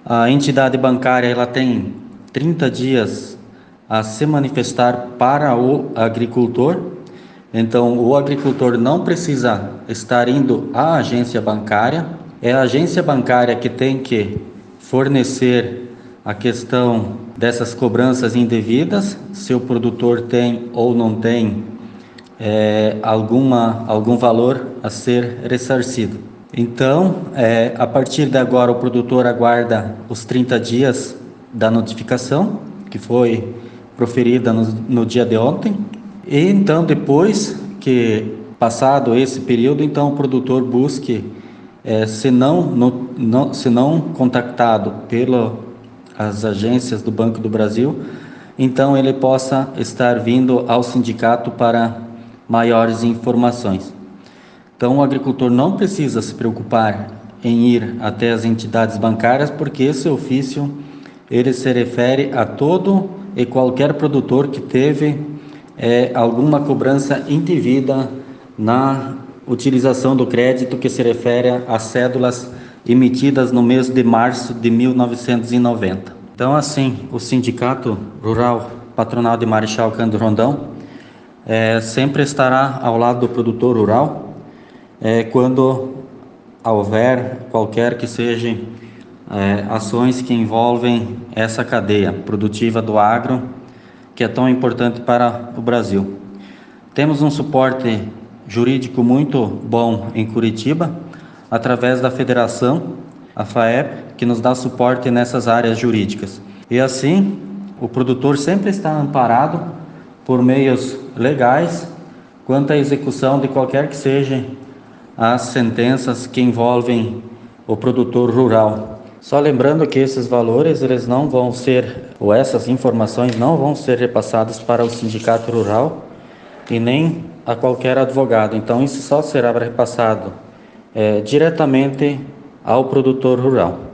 A entidade bancária ela tem 30 dias a se manifestar para o agricultor. Então, o agricultor não precisa estar indo à agência bancária. É a agência bancária que tem que fornecer a questão dessas cobranças indevidas, se o produtor tem ou não tem algum valor a ser ressarcido. Então, a partir de agora, o produtor aguarda os 30 dias da notificação, que foi proferida no dia de ontem. E então, depois que passado esse período, então o produtor busque, se não contactado pelas agências do Banco do Brasil, então ele possa estar vindo ao sindicato para maiores informações. Então, o agricultor não precisa se preocupar em ir até as entidades bancárias, porque esse ofício ele se refere a todo e qualquer produtor que teve alguma cobrança indevida na utilização do crédito, que se refere às cédulas emitidas no mês de março de 1990. Então, assim, o Sindicato Rural Patronal de Marechal Cândido Rondão sempre estará ao lado do produtor rural quando houver qualquer que sejam ações que envolvem essa cadeia produtiva do agro, que é tão importante para o Brasil. Temos um suporte jurídico muito bom em Curitiba, através da federação, a FAEP, que nos dá suporte nessas áreas jurídicas. E assim, o produtor sempre está amparado por meios legais quanto à execução de qualquer que seja as sentenças que envolvem o produtor rural. Só lembrando que esses valores, eles não vão ser, ou essas informações não vão ser repassadas para o sindicato rural e nem a qualquer advogado. Então, isso só será repassado diretamente ao produtor rural.